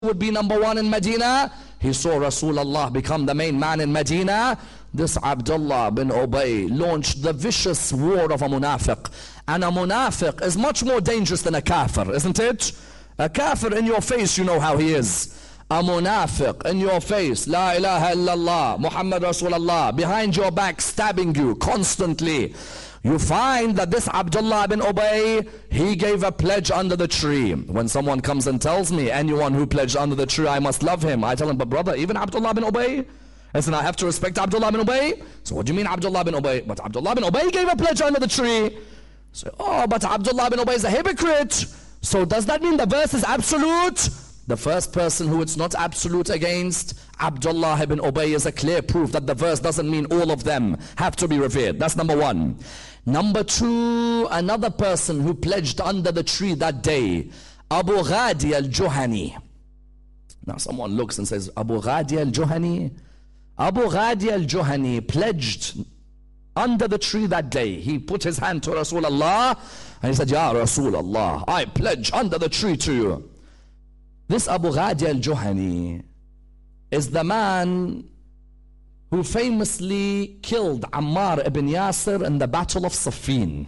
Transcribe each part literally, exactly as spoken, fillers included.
would be number one in Medina. He saw Rasulullah become the main man in Medina. This Abdullah bin Ubay launched the vicious war of a munafiq. And a munafiq is much more dangerous than a kafir, isn't it? A kafir in your face, you know how he is. A munafiq in your face, La ilaha illallah, Muhammad Rasulullah, behind your back stabbing you constantly. You find that this Abdullah bin Ubay, he gave a pledge under the tree. When someone comes and tells me, anyone who pledged under the tree, I must love him, I tell him, but brother, even Abdullah bin Ubay? Listen, I have to respect Abdullah bin Ubay? So what do you mean Abdullah bin Ubay? But Abdullah bin Ubay gave a pledge under the tree. So, oh, but Abdullah bin Ubay is a hypocrite. So does that mean the verse is absolute? The first person who it's not absolute against, Abdullah ibn Ubay, is a clear proof that the verse doesn't mean all of them have to be revered. That's number one. Number two, another person who pledged under the tree that day, Abu Ghadi al-Juhani. Now someone looks and says, Abu Ghadi al-Juhani? Abu Ghadi al-Juhani pledged under the tree that day. He put his hand to Rasulullah and he said, Ya Rasulullah, I pledge under the tree to you. This Abu Ghadi al-Juhani is the man who famously killed Ammar ibn Yasir in the Battle of Siffin.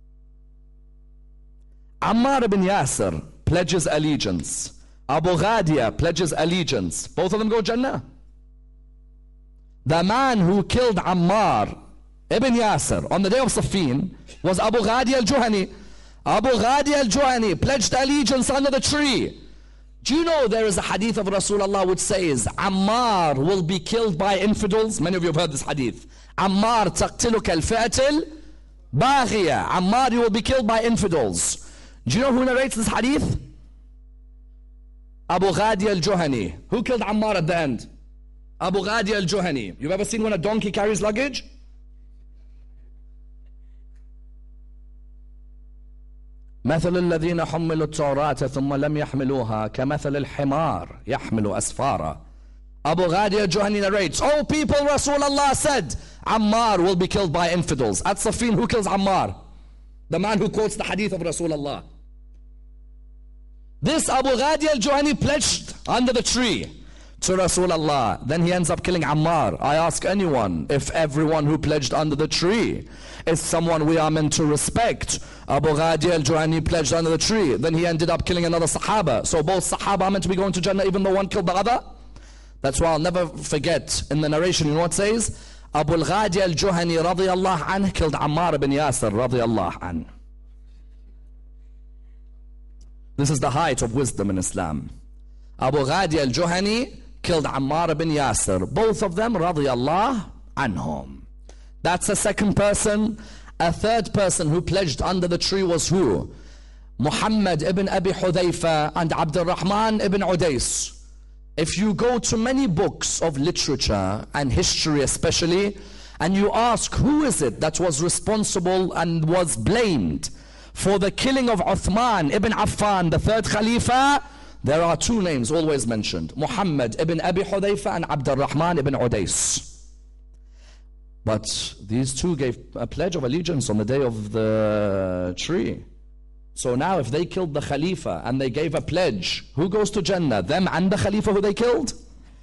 Ammar ibn Yasir pledges allegiance. Abu Ghadiya pledges allegiance. Both of them go Jannah. The man who killed Ammar ibn Yasir on the day of Siffin was Abu Ghadi al-Juhani. Abu Ghadi al-Juhani pledged allegiance under the tree. Do you know there is a hadith of Rasulullah which says Ammar will be killed by infidels? Many of you have heard this hadith. Ammar taqtiluk al-fi'atil baghiya. Ammar, you will be killed by infidels. Do you know who narrates this hadith? Abu Ghadi al-Juhani. Who killed Ammar at the end? Abu Ghadi al-Juhani. You've ever seen when a donkey carries luggage? مثل الذين حملوا التوراة ثم لم يحملوها كمثل الحمار يحمل أسفارا. Abu Ghadi al-Juhani narrates, oh people, Rasulullah said Ammar will be killed by infidels. At Siffin, who kills Ammar? The man who quotes the hadith of Rasulullah. This Abu Ghadi al-Juhani pledged under the tree to Rasulullah. Then he ends up killing Ammar. I ask anyone, if everyone who pledged under the tree is someone we are meant to respect, Abu Ghadi al-Juhani pledged under the tree, then he ended up killing another Sahaba. So both Sahaba are meant to be going to Jannah even though one killed the other? That's why I'll never forget in the narration, you know what it says? Abu Ghadi al-Juhani radiyallahu anh killed Ammar ibn Yasir radiyallahu anh. This is the height of wisdom in Islam. Abu Ghadi al-Juhani killed Ammar ibn Yasir. Both of them radiyallahu anhum. That's a second person. A third person who pledged under the tree was who? Muhammad ibn Abi Hudhayfa and Abdul Rahman ibn Udais. If you go to many books of literature and history especially, and you ask who is it that was responsible and was blamed for the killing of Uthman ibn Affan, the third Khalifa, there are two names always mentioned, Muhammad ibn Abi Hudhayfa and Abdul Rahman ibn Udais. But these two gave a pledge of allegiance on the day of the tree. So now if they killed the Khalifa and they gave a pledge, who goes to Jannah? Them and the Khalifa who they killed?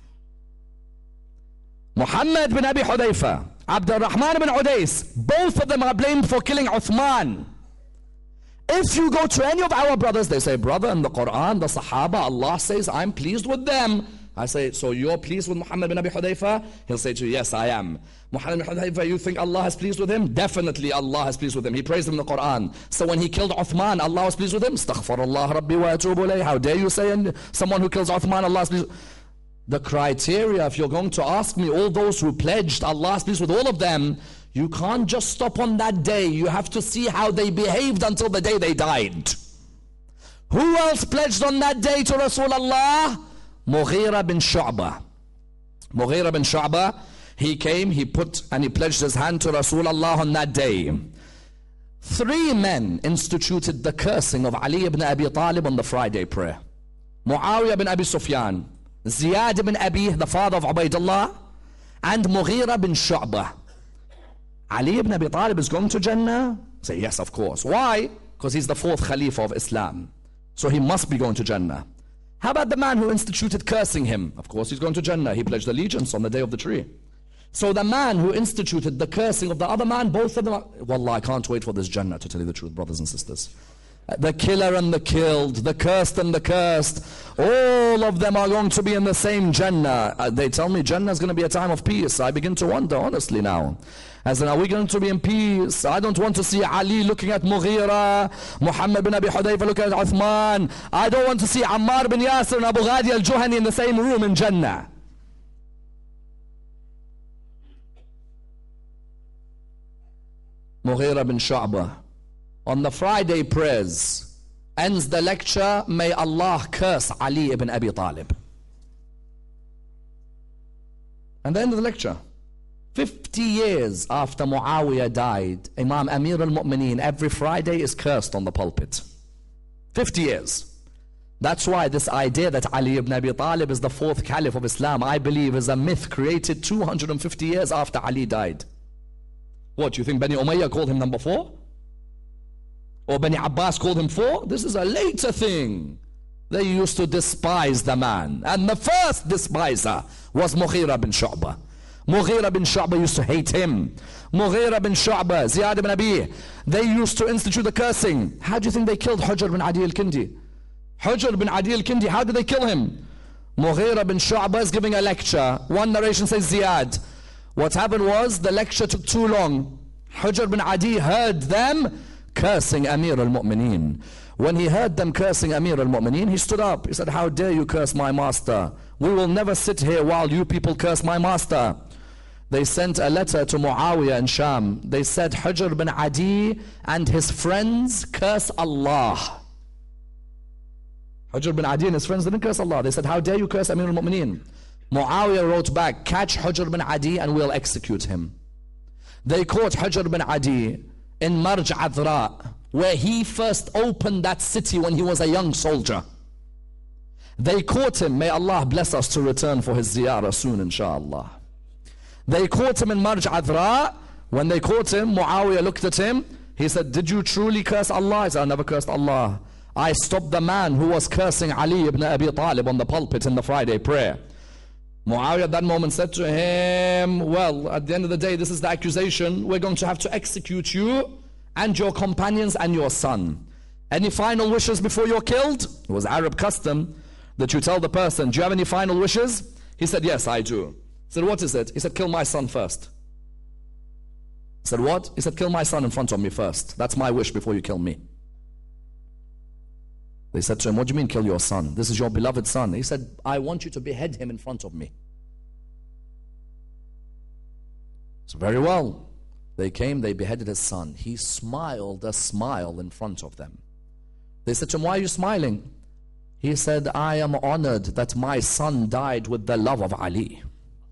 Muhammad bin Abi Hudhayfa, Abdul Rahman bin Udais, both of them are blamed for killing Uthman. If you go to any of our brothers, they say, brother, in the Quran, the Sahaba, Allah says, I'm pleased with them. I say, so you're pleased with Muhammad bin Abi Hudhayfa? He'll say to you, yes, I am. Muhammad bin Hudhayfa, you think Allah is pleased with him? Definitely Allah is pleased with him. He praised him in the Quran. So when he killed Uthman, Allah was pleased with him? Astaghfirullah Rabbi wa atubu ilayh. How dare you say and someone who kills Uthman, Allah is pleased with him? The criteria, if you're going to ask me, all those who pledged, Allah is pleased with all of them, you can't just stop on that day. You have to see how they behaved until the day they died. Who else pledged on that day to Rasulullah? Mughira bin Shu'bah. Mughira bin Shu'bah, he came, he put and he pledged his hand to Rasulullah on that day. Three men instituted the cursing of Ali ibn Abi Talib on the Friday prayer. Muawiyah bin Abi Sufyan, Ziyad ibn Abi, the father of Ubaidullah, and Mughira bin Shu'bah. Ali ibn Abi Talib is going to Jannah? Say yes, of course. Why? Because he's the fourth Khalifa of Islam. So he must be going to Jannah. How about the man who instituted cursing him? Of course he's going to Jannah. He pledged allegiance on the day of the tree. So the man who instituted the cursing of the other man, both of them are, Wallah, I can't wait for this Jannah, to tell you the truth, brothers and sisters. The killer and the killed, the cursed and the cursed, all of them are going to be in the same Jannah. Uh, they tell me Jannah is going to be a time of peace. I begin to wonder, honestly now. As in, are we going to be in peace? I don't want to see Ali looking at Mughira, Muhammad bin Abi Hudayfa looking at Uthman. I don't want to see Ammar bin Yasir and Abu Ghadi al-Juhani in the same room in Jannah. Mughira bin Shu'bah, on the Friday prayers, ends the lecture, may Allah curse Ali ibn Abi Talib. And the end of the lecture. fifty years after Muawiyah died, Imam Amir al-Mu'mineen every Friday is cursed on the pulpit. fifty years. That's why this idea that Ali ibn Abi Talib is the fourth caliph of Islam, I believe is a myth created two hundred fifty years after Ali died. What, you think Bani Umayyah called him number four? Or Bani Abbas called him four? This is a later thing. They used to despise the man. And the first despiser was Mughira bin Shu'bah. Mughira bin Shu'bah used to hate him. Mughira bin Shu'bah, Ziyad ibn Abi, they used to institute the cursing. How do you think they killed Hujr bin Adi al-Kindi? Hujr bin Adi al-Kindi, how did they kill him? Mughira bin Shu'bah is giving a lecture. One narration says Ziyad. What happened was the lecture took too long. Hujr bin Adi heard them cursing Amir al-Mu'mineen. When he heard them cursing Amir al-Mu'mineen, he stood up. He said, how dare you curse my master? We will never sit here while you people curse my master. They sent a letter to Muawiyah in Sham. They said, Hujr bin Adi and his friends curse Allah. Hujr bin Adi and his friends didn't curse Allah. They said, how dare you curse Amir al-Mu'mineen? Muawiyah wrote back, catch Hujr bin Adi and we'll execute him. They caught Hujr bin Adi in Marj Adra, where he first opened that city when he was a young soldier. They caught him. May Allah bless us to return for his ziyarah soon, inshallah. They caught him in Marj Adra. When they caught him, Muawiyah looked at him. He said, did you truly curse Allah? He said, I never cursed Allah. I stopped the man who was cursing Ali ibn Abi Talib on the pulpit in the Friday prayer. Muawiyah at that moment said to him, well, at the end of the day, this is the accusation. We're going to have to execute you and your companions and your son. Any final wishes before you're killed? It was Arab custom that you tell the person, do you have any final wishes? He said, yes, I do. He said, what is it? He said, kill my son first. He said, what? He said, kill my son in front of me first. That's my wish before you kill me. They said to him, what do you mean kill your son? This is your beloved son. He said, I want you to behead him in front of me. So very well. They came, they beheaded his son. He smiled a smile in front of them. They said to him, why are you smiling? He said, I am honored that my son died with the love of Ali.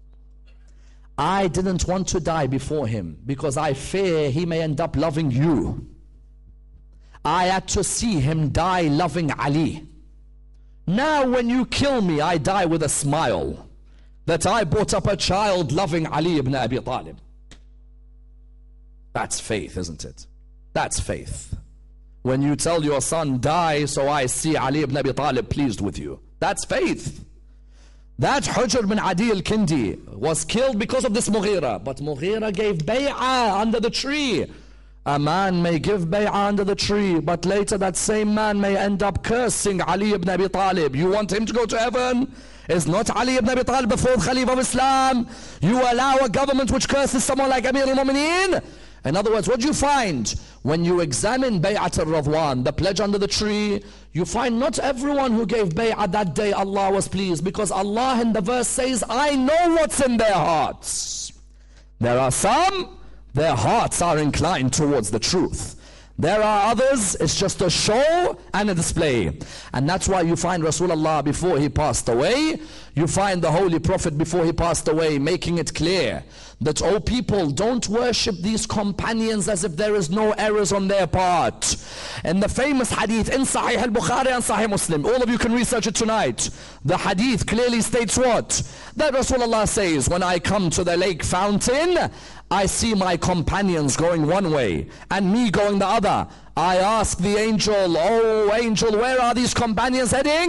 I didn't want to die before him because I fear he may end up loving you. I had to see him die loving Ali. Now when you kill me, I die with a smile that I brought up a child loving Ali ibn Abi Talib. That's faith, isn't it? That's faith. When you tell your son, die so I see Ali ibn Abi Talib pleased with you. That's faith. That Hujr bin Adi al-Kindi was killed because of this Mughira. But Mughira gave bay'ah under the tree. A man may give bay'ah under the tree, but later that same man may end up cursing Ali ibn Abi Talib. You want him to go to heaven? Is not Ali ibn Abi Talib the fourth Khalif of Islam? You allow a government which curses someone like Amir al-Mu'mineen? In other words, what do you find? When you examine Bay'at al-Radwan, the pledge under the tree, you find not everyone who gave bay'ah that day Allah was pleased, because Allah in the verse says, I know what's in their hearts. There are some, their hearts are inclined towards the truth. There are others, it's just a show and a display. And that's why you find Rasulullah before he passed away, you find the Holy Prophet before he passed away making it clear that, oh people, don't worship these companions as if there is no errors on their part. In the famous hadith in Sahih al-Bukhari and Sahih Muslim, all of you can research it tonight, the hadith clearly states what? That Rasulullah says, when I come to the lake fountain, I see my companions going one way and me going the other. I ask the angel, oh angel, where are these companions heading?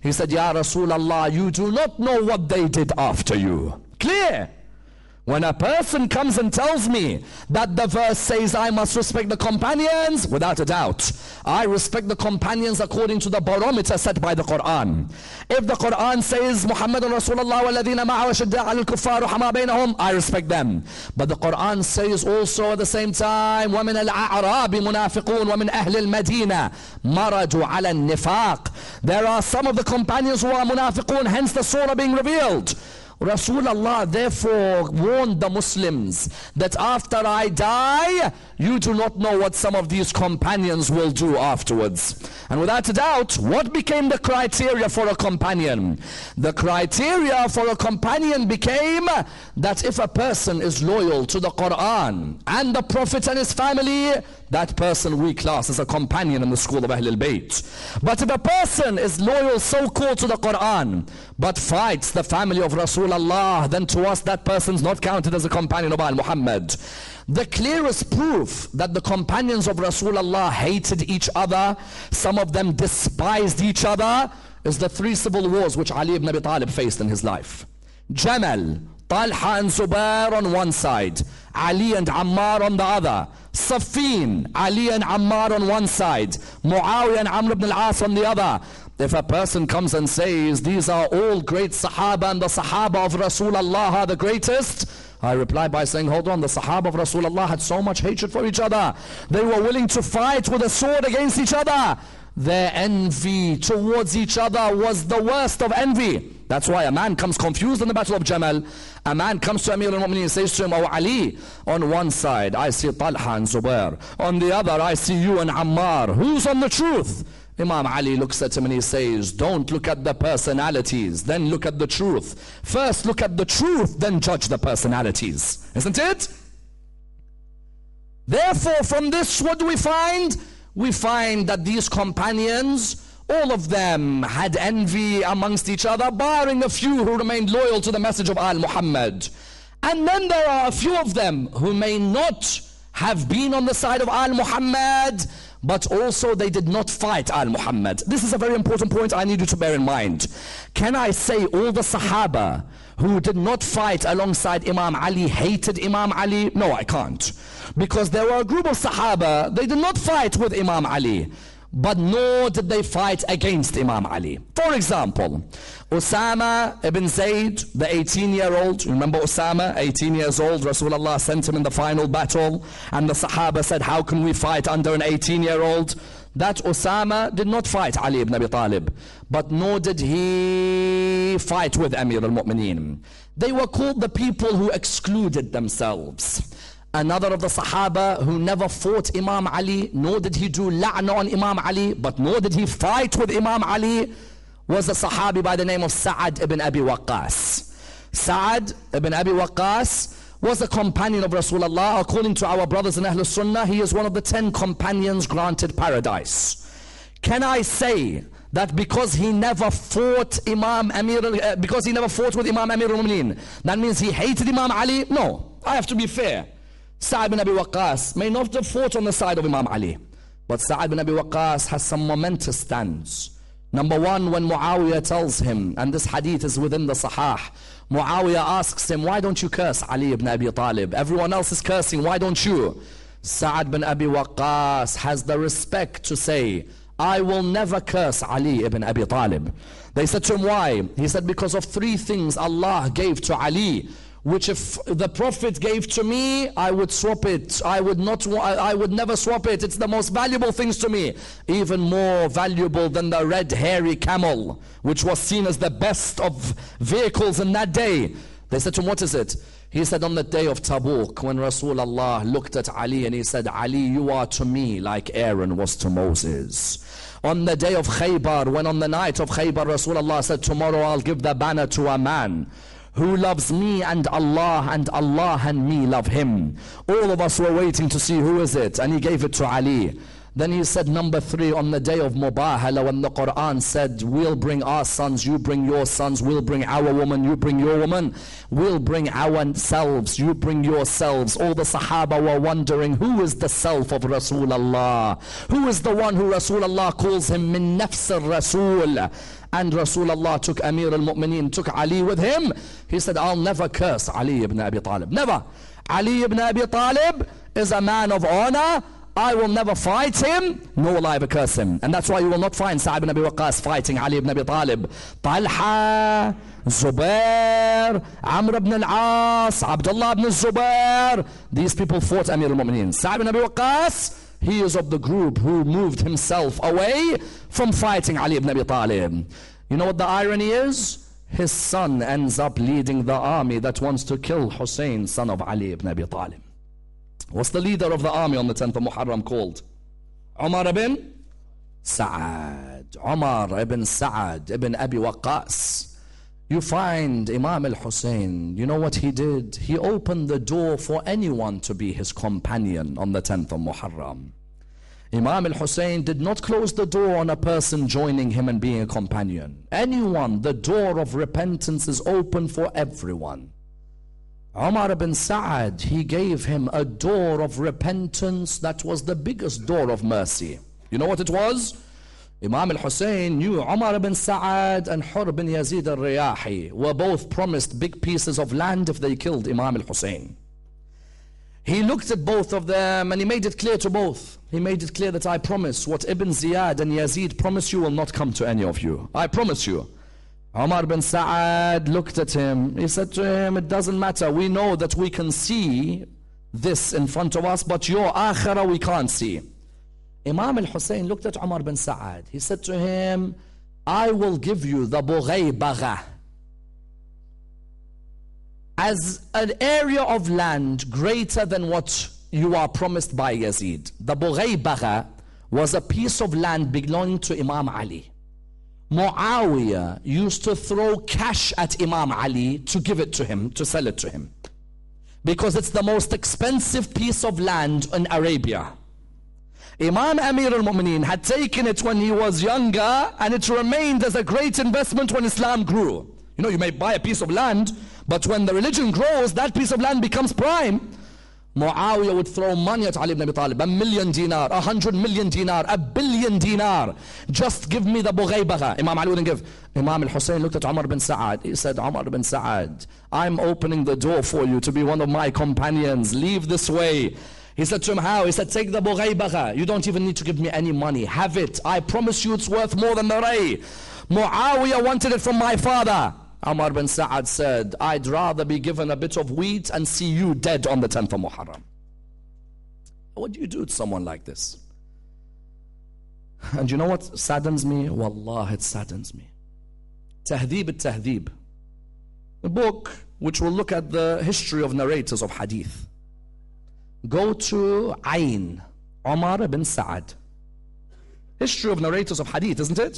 He said, Ya Rasulullah, you do not know what they did after you. Clear. When a person comes and tells me that the verse says I must respect the companions, without a doubt, I respect the companions according to the barometer set by the Quran. If the Quran says Muhammadun Rasulullah walladhina ma'ahu ashiddaa'u 'alal kuffar ruhamaa bainahum, I respect them. But the Quran says also at the same time, وَمِنَ الْأَعْرَابِ مُنَافِقُونَ وَمِنْ أَهْلِ الْمَدِينَةِ مَرَجُوا عَلَى النِّفَاقِ. There are some of the companions who are munafiqun, hence the surah being revealed. Rasulullah therefore warned the Muslims that after I die, you do not know what some of these companions will do afterwards. And without a doubt, what became the criteria for a companion? The criteria for a companion became that if a person is loyal to the Quran and the Prophet and his family, that person we class as a companion in the school of Ahlul Bayt. But if a person is loyal so-called to the Quran but fights the family of Rasulullah, then to us that person's not counted as a companion of Al-Muhammad. The clearest proof that the companions of Rasulullah hated each other, some of them despised each other, is the three civil wars which Ali ibn Abi Talib faced in his life. Jamal, Talha and Zubair on one side, Ali and Ammar on the other. Safin, Ali and Ammar on one side, Muawiyah and Amr ibn al-As on the other. If a person comes and says these are all great Sahaba and the Sahaba of Rasulullah are the greatest, I reply by saying, hold on, the Sahaba of Rasulullah had so much hatred for each other. They were willing to fight with a sword against each other. Their envy towards each other was the worst of envy. That's why a man comes confused in the battle of Jamal. A man comes to Amir al-Mu'mineen and says to him, Oh Ali, on one side I see Talha and Zubair, on the other I see you and Ammar. Who's on the truth? Imam Ali looks at him and he says, don't look at the personalities, then look at the truth. First look at the truth, then judge the personalities. Isn't it? Therefore, from this, what do we find? We find that these companions, all of them had envy amongst each other, barring a few who remained loyal to the message of Al-Muhammad. And then there are a few of them who may not have been on the side of Al-Muhammad, but also they did not fight Al-Muhammad. This is a very important point I need you to bear in mind. Can I say all the Sahaba who did not fight alongside Imam Ali hated Imam Ali? No, I can't. Because there were a group of Sahaba, they did not fight with Imam Ali, but nor did they fight against Imam Ali. For example, Usama ibn Zayd, the eighteen-year-old, remember Usama, eighteen years old, Rasulullah sent him in the final battle, and the Sahaba said, how can we fight under an eighteen-year-old? That Usama did not fight Ali ibn Abi Talib, but nor did he fight with Amir al-Mu'mineen. They were called the people who excluded themselves. Another of the Sahaba who never fought Imam Ali, nor did he do la'na on Imam Ali, but nor did he fight with Imam Ali, was a Sahabi by the name of Sa'ad ibn Abi Waqqas. Sa'ad ibn Abi Waqqas was a companion of Rasulullah. According to our brothers in Ahlul Sunnah, he is one of the ten companions granted paradise. Can I say that because he never fought Imam Amir, uh, because he never fought with Imam Amir al-Mu'mineen, that means he hated Imam Ali? No, I have to be fair. Sa'ad bin Abi Waqqas may not have fought on the side of Imam Ali, but Sa'ad bin Abi Waqqas has some momentous stands. Number one, when Muawiyah tells him, and this hadith is within the Sahih, Muawiyah asks him, why don't you curse Ali ibn Abi Talib? Everyone else is cursing, why don't you? Sa'ad bin Abi Waqqas has the respect to say, I will never curse Ali ibn Abi Talib. They said to him, why? He said, because of three things Allah gave to Ali, which if the Prophet gave to me, I would swap it. I would not. I would never swap it. It's the most valuable things to me. Even more valuable than the red hairy camel, which was seen as the best of vehicles in that day. They said to him, what is it? He said, on the day of Tabuk, when Rasulullah looked at Ali and he said, Ali, you are to me like Aaron was to Moses. On the day of Khaybar, when on the night of Khaybar, Rasulullah said, tomorrow I'll give the banner to a man who loves me and Allah, and Allah and me love him. All of us were waiting to see who is it, and he gave it to Ali. Then he said number three, on the day of Mubahala, when the Quran said, we'll bring our sons, you bring your sons, we'll bring our woman, you bring your woman, we'll bring ourselves, you bring yourselves. All the Sahaba were wondering, who is the self of Rasulullah? Who is the one who Rasulullah calls him min nafs al-Rasul? And Rasulullah took Amir al-Mu'mineen, took Ali with him. He said, I'll never curse Ali ibn Abi Talib. Never. Ali ibn Abi Talib is a man of honor. I will never fight him, nor will I ever curse him. And that's why you will not find Sa'd ibn Abi Waqqas fighting Ali ibn Abi Talib. Talha, Zubair, Amr ibn al-As, Abdullah ibn Zubair. These people fought Amir al-Mu'mineen. Sa'd ibn Abi Waqqas, he is of the group who moved himself away from fighting Ali ibn Abi Talib. You know what the irony is? His son ends up leading the army that wants to kill Hussein, son of Ali ibn Abi Talib. What's the leader of the army on the tenth of Muharram called? Umar ibn Sa'ad. Umar ibn Sa'ad ibn Abi Waqqas. You find Imam al-Hussein, you know what he did? He opened the door for anyone to be his companion on the tenth of Muharram. Imam al-Hussein did not close the door on a person joining him and being a companion. Anyone, the door of repentance is open for everyone. Umar ibn Sa'ad, he gave him a door of repentance that was the biggest door of mercy. You know what it was? Imam al-Hussein knew Umar ibn Sa'ad and Hur ibn Yazid al-Riyahi were both promised big pieces of land if they killed Imam al-Hussein. He looked at both of them and he made it clear to both. He made it clear that I promise what Ibn Ziyad and Yazid promise you will not come to any of you. I promise you. Umar ibn Sa'ad looked at him. He said to him, it doesn't matter. We know that we can see this in front of us, but your akhirah we can't see. Imam al-Hussein looked at Umar ibn Sa'ad. He said to him, I will give you the Bughaybaga as an area of land greater than what you are promised by Yazid. The Bughaybaga was a piece of land belonging to Imam Ali. Muawiyah used to throw cash at Imam Ali to give it to him, to sell it to him. Because it's the most expensive piece of land in Arabia. Imam Amir al-Mu'mineen had taken it when he was younger, and it remained as a great investment when Islam grew. You know, you may buy a piece of land, but when the religion grows, that piece of land becomes prime. Muawiyah would throw money at Ali ibn Abi Talib, a million dinar, a hundred million dinar, a billion dinar. Just give me the Bughaybaga. Imam Ali wouldn't give. Imam al-Hussein looked at Umar ibn Sa'ad. He said, Umar ibn Sa'ad, I'm opening the door for you to be one of my companions. Leave this way. He said to him, how? He said, take the Bughaybaga. You don't even need to give me any money. Have it. I promise you it's worth more than the Ray. Muawiyah wanted it from my father. Umar bin Sa'ad said, I'd rather be given a bit of wheat and see you dead on the tenth of Muharram. What do you do to someone like this? And you know what saddens me? Wallah, it saddens me. Tahdhib al-Tahdhib, a book which will look at the history of narrators of hadith. Go to Ayn, Umar ibn Sa'ad. History of narrators of hadith, isn't it?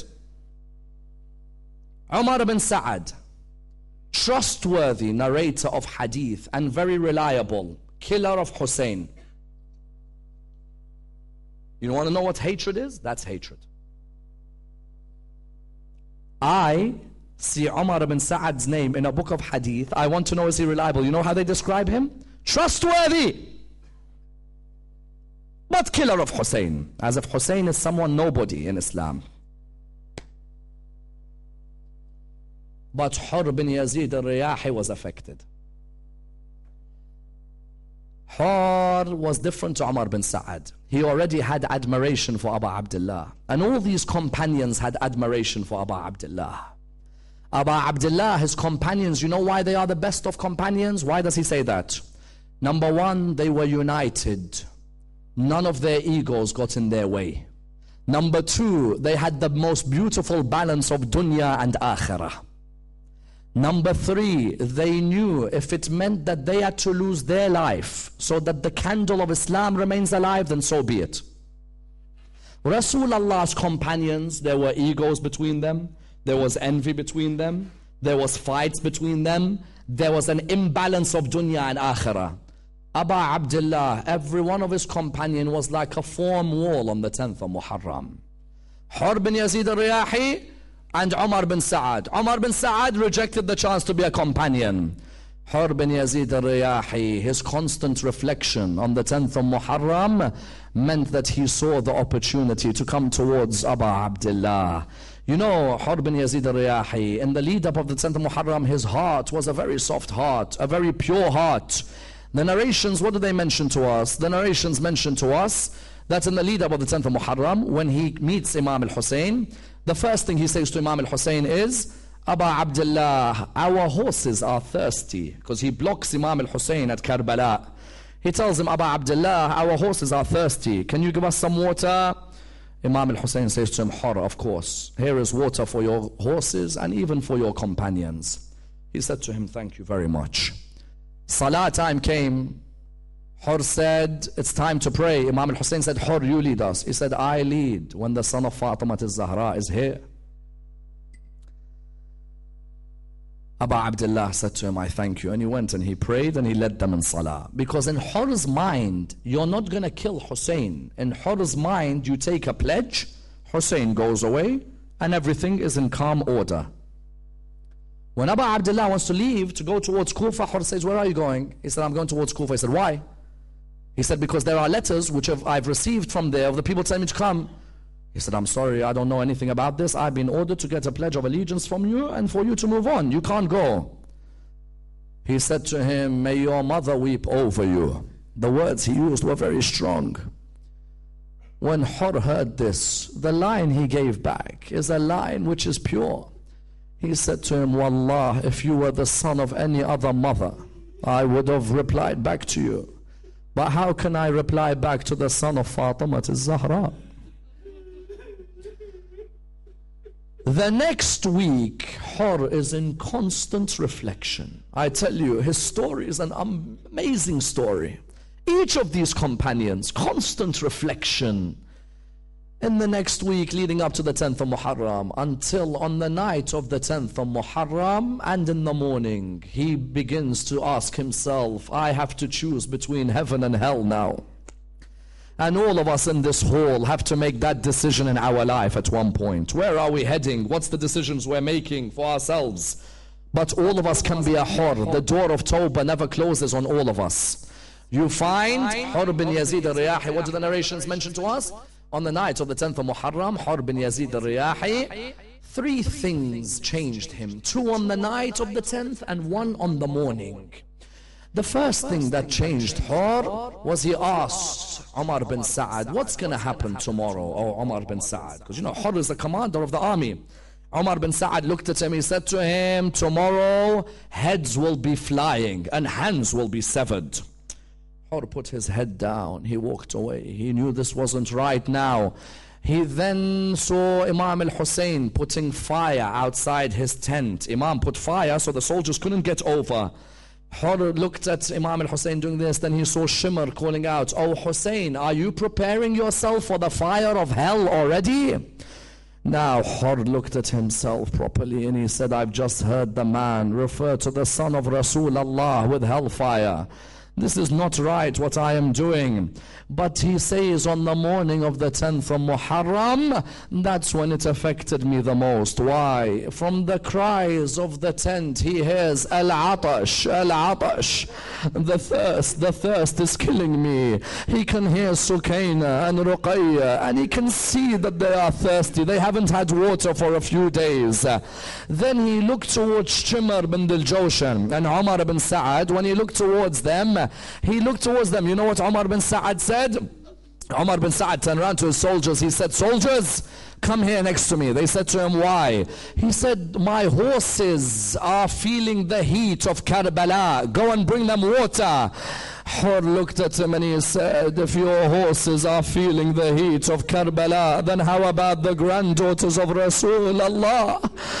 Umar ibn Sa'ad, trustworthy narrator of hadith and very reliable, killer of Hussein. You want to know what hatred is? That's hatred. I see Umar ibn Sa'ad's name in a book of hadith. I want to know, is he reliable? You know how they describe him? Trustworthy, but killer of Hussein, as if Hussein is someone nobody in Islam. But Hur bin Yazid al-Riyahi was affected. Hur was different to Umar bin Sa'ad. He already had admiration for Abu Abdullah. And all these companions had admiration for Abu Abdullah. Abu Abdullah, his companions, you know why they are the best of companions? Why does he say that? Number one, they were united. None of their egos got in their way. Number two, they had the most beautiful balance of dunya and akhirah. Number three, they knew if it meant that they had to lose their life so that the candle of Islam remains alive, then so be it. Rasulullah's companions, there were egos between them, there was envy between them, there was fights between them, there was an imbalance of dunya and akhirah. Aba Abdullah, every one of his companion was like a foam wall on the tenth of Muharram. Hur bin Yazid al-Riyahi and Umar bin Sa'ad. Umar bin Sa'ad rejected the chance to be a companion. Hur bin Yazid al-Riyahi, his constant reflection on the tenth of Muharram meant that he saw the opportunity to come towards Aba Abdullah. You know, Hur bin Yazid al-Riyahi, in the lead up of the tenth of Muharram, his heart was a very soft heart, a very pure heart. The narrations, what do they mention to us? The narrations mention to us that in the lead up of the tenth of Muharram, when he meets Imam al-Hussein, the first thing he says to Imam al-Hussein is, Aba Abdullah, our horses are thirsty, because he blocks Imam al-Hussein at Karbala. He tells him, Aba Abdullah, our horses are thirsty. Can you give us some water? Imam al-Hussein says to him, Hur, of course. Here is water for your horses and even for your companions. He said to him, thank you very much. Salah time came. Hur said, it's time to pray. Imam al-Hussein said, Hur, you lead us. He said, I lead when the son of Fatima al-Zahra is here. Aba Abdullah said to him, I thank you. And he went and he prayed and he led them in Salah. Because in Hur's mind, you're not going to kill Hussein. In Hur's mind, you take a pledge, Hussein goes away, and everything is in calm order. When Aba Abdullah wants to leave to go towards Kufa, Hur says, where are you going? He said, I'm going towards Kufa. He said, why? He said, because there are letters which have, I've received from there of the people telling me to come. He said, I'm sorry, I don't know anything about this. I've been ordered to get a pledge of allegiance from you and for you to move on. You can't go. He said to him, may your mother weep over you. The words he used were very strong. When Hur heard this, the line he gave back is a line which is pure. He said to him, Wallah, if you were the son of any other mother, I would have replied back to you. But how can I reply back to the son of Fatima al-Zahra? The next week, Hur is in constant reflection. I tell you, his story is an amazing story. Each of these companions, constant reflection. In the next week leading up to the tenth of Muharram, until on the night of the tenth of Muharram and in the morning, he begins to ask himself, I have to choose between heaven and hell now. And all of us in this hall have to make that decision in our life at one point. Where are we heading? What's the decisions we're making for ourselves? But all of us can be a Hur. The door of Tawbah never closes on all of us. You find Hur bin Yazid al-Riyahi. What do the narrations mention to us? On the night of the tenth of Muharram, Hur bin Yazid al-Riyahi, three things changed him. Two on the night of the tenth and one on the morning. The first thing that changed Hur was he asked Umar bin Sa'ad, what's going to happen tomorrow? Oh, Umar bin Sa'ad. Because you know, Hur is the commander of the army. Umar bin Sa'ad looked at him, he said to him, tomorrow heads will be flying and hands will be severed. Hur put his head down, he walked away. He knew this wasn't right now. He then saw Imam al-Hussein putting fire outside his tent. Imam put fire so the soldiers couldn't get over. Hur looked at Imam al-Hussein doing this, then he saw Shimr calling out, oh Hussein, are you preparing yourself for the fire of hell already? Now Hur looked at himself properly and he said, I've just heard the man refer to the son of Rasulullah with hellfire. This is not right what I am doing. But he says on the morning of the tenth of Muharram, that's when it affected me the most. Why? From the cries of the tent he hears Al-Atash, Al-Atash. The thirst, the thirst is killing me. He can hear Sukaina and Ruqayya and he can see that they are thirsty. They haven't had water for a few days. Then he looked towards Shimr bin Dil-Jawshan and Umar bin Sa'ad. When he looked towards them, he looked towards them. You know what Umar bin Sa'ad said? Umar bin Sa'ad turned around to his soldiers. He said, soldiers, come here next to me. They said to him, why? He said, my horses are feeling the heat of Karbala. Go and bring them water. Hur looked at him and he said, if your horses are feeling the heat of Karbala, then how about the granddaughters of Rasulullah?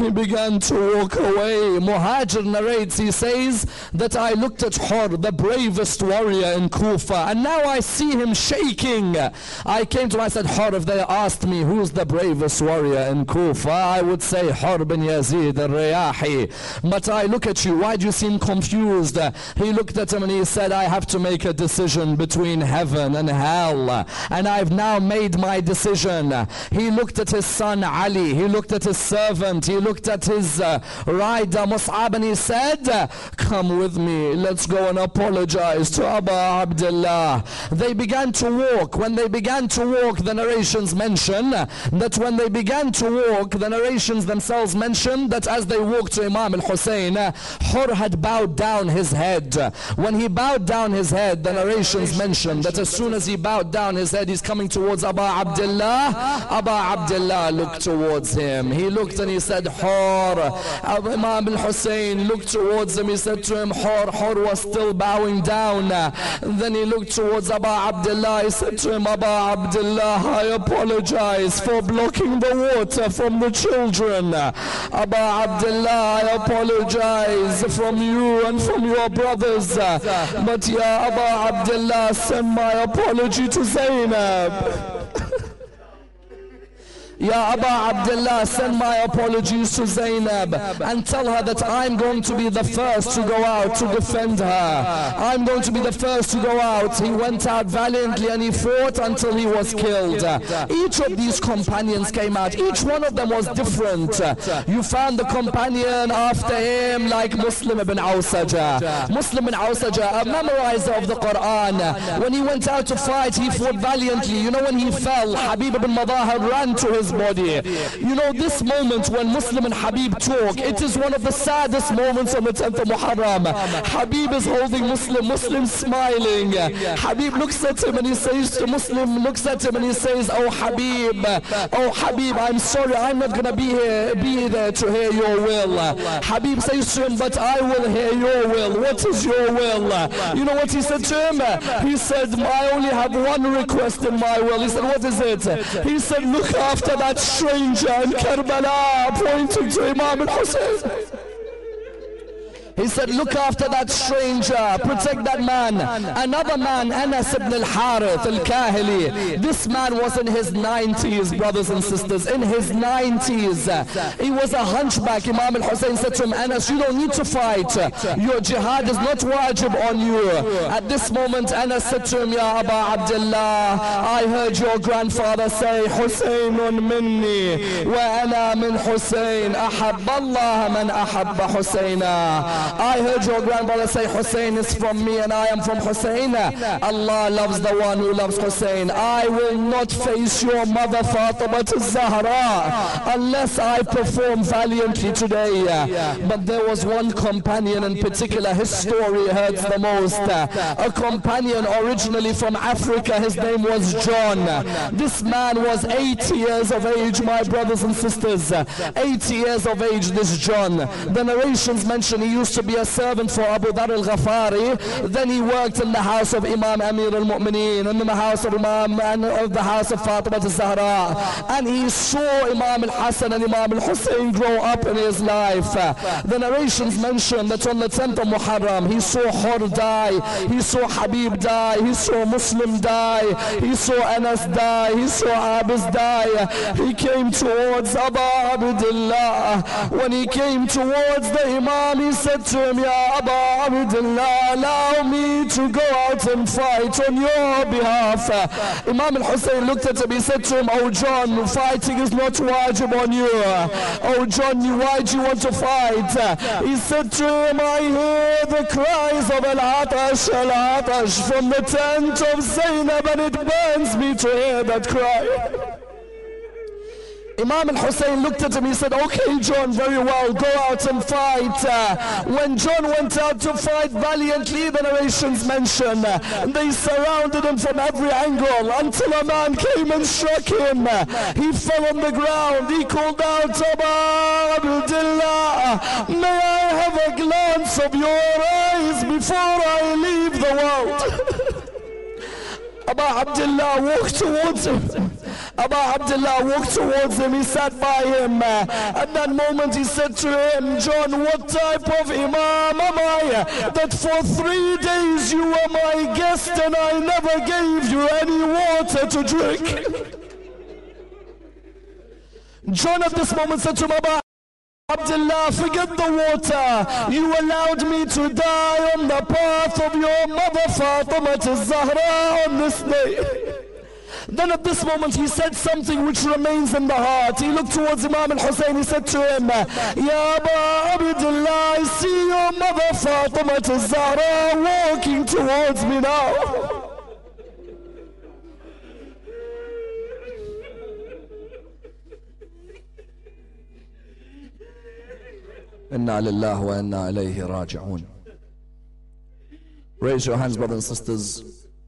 he began to walk away. Muhajir narrates, he says that I looked at Hur, the bravest warrior in Kufa, and now I see him shaking. I came to him, I said, Hur, if they asked me who's the bravest warrior in Kufa, I would say Hur bin Yazid al-Riyahi. But I look at you, why do you seem confused? He looked at him and he said, I have to make a decision between heaven and hell, and I've now made my decision. He looked at his son Ali, he looked at his servant, he looked at his uh, rider Mus'ab, and he said, come with me, let's go and apologize to Abu Abdullah. They began to walk. When they began to walk, the narrations mention that when they began to walk, the narrations themselves mention that as they walked to Imam al-Hussein, Hur had bowed down his head. When he bowed down his head, the narrations mention that as soon as he bowed down his head, he's coming towards Abu Abdullah. Abu Abdullah looked towards him. He looked and he said, Hur. Imam al-Hussein looked towards him. He said to him, Hur. Hur was still bowing down. Then he looked towards Abu Abdullah. He said to him, Abu Abdullah, I apologize for blocking the water from the children. Abu Abdullah, I apologize from you and from your brothers. But Ya Abu Abdullah, send my apology to Zainab. Ya Abu Abdullah, send my apologies to Zainab and tell her that I'm going to be the first to go out to defend her. I'm going to be the first to go out. He went out valiantly and he fought until he was killed. Each of these companions came out. Each one of them was different. You found the companion after him like Muslim ibn Awsaja. Muslim ibn Awsaja, a memorizer of the Quran. When he went out to fight, he fought valiantly. You know, when he fell, Habib ibn Madahir ran to his body. You know, this moment when Muslim and Habib talk, it is one of the saddest moments on the tenth of Muharram. Habib is holding Muslim, Muslim smiling. Habib looks at him and he says to Muslim, looks at him and he says, oh Habib, oh Habib, I'm sorry, I'm not gonna be here, be there to hear your will. Habib says to him, but I will hear your will. What is your will? You know what he said to him? He said, I only have one request in my will. He said, what is it? He said, look after that stranger in Karbala, pointing to Imam al-Hussein. He said, look after that stranger, protect that man. Another man, Anas ibn al-Harith al-Kahili. This man was in his nineties, brothers and sisters, in his nineties. He was a hunchback. Imam al-Hussein said to him, Anas, you don't need to fight. Your jihad is not wajib on you. At this moment, Anas said to him, Ya Abu Abdullah, I heard your grandfather say, Husaynun minni, wa ana min Husayn, ahabba Allah man ahabba Husayna. I heard your grandfather say Hussein is from me and I am from Hussein. Allah loves the one who loves Hussein. I will not face your mother Fatima al-Zahra unless I perform valiantly today. But there was one companion in particular, his story hurts the most. A companion originally from Africa, his name was John. This man was eighty years of age, my brothers and sisters. eighty years of age, this John. The narrations mention he used to be a servant for Abu Dharr al-Ghafari. Then he worked in the house of Imam Amir al-Mu'mineen, and in the house of Imam and of the house of Fatima al-Zahra. And he saw Imam al-Hassan and Imam al-Hussein grow up in his life. The narrations mention that on the tenth of Muharram, he saw Hur die, he saw Habib die, he saw Muslim die, he saw Anas die, he saw Abbas die. He came towards Abu Abdullah. When he came towards the Imam, he said to him, Ya Abu Abdullah, allow me to go out and fight on your behalf. Imam al-Hussein looked at him, he said to him, oh John, fighting is not wajib on you. Oh John, why do you want to fight? He said to him, I hear the cries of Al-Atash, Al-Atash from the tent of Zainab, and it burns me to hear that cry. Imam al-Hussein looked at him, he said, okay John, very well, go out and fight. Uh, when John went out to fight valiantly, the narrations mention, uh, they surrounded him from every angle until a man came and struck him. Uh, he fell on the ground, he called out, Abu Abdullah, may I have a glance of your eyes before I leave the world? Abu Abdullah walked towards him Abu Abdullah walked towards him, he sat by him. At that moment he said to him, John, what type of Imam am I, that for three days you were my guest and I never gave you any water to drink? John at this moment said to him, Abu Abdullah, forget the water. You allowed me to die on the path of your mother Fatima al-Zahra on this day. Then at this moment he said something which remains in the heart. He looked towards Imam al-Hussein, he said to him, Ya Abu Abdullah, I see your mother Fatima al-Zahra walking towards me now. Inna lillah wa inna ilayhi raji'un. Raise your hands, brothers and sisters.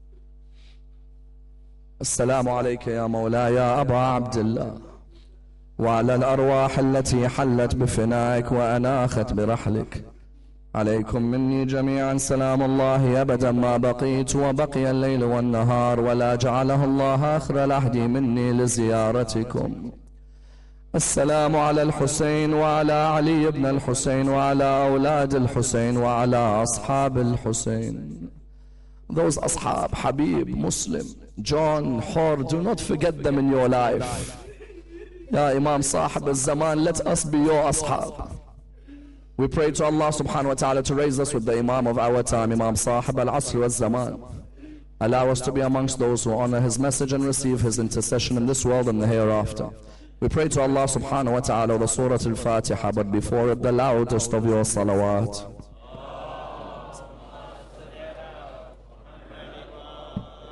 السلام عليك يا مولاي أبا عبد الله وعلى الأرواح التي حلت بفنائك وأناخت برحلك. عليكم مني جميعا سلام الله أبدا ما بقيت وبقي الليل والنهار ولا جعله الله آخر العهد مني لزيارتكم. السلام على الحسين وعلى علي بن الحسين وعلى أولاد الحسين وعلى أصحاب الحسين. Those ashab, Habib, Muslim, John, Hor, do not forget them in your life. Ya Imam Sahib al-Zaman, let us be your ashab. We pray to Allah subhanahu wa ta'ala to raise us with the Imam of our time, Imam Sahib al-Asr al-Zaman. Allow us to be amongst those who honor his message and receive his intercession in this world and the hereafter. We pray to Allah subhanahu wa ta'ala the Surah al-Fatiha, but before it the loudest of your salawat.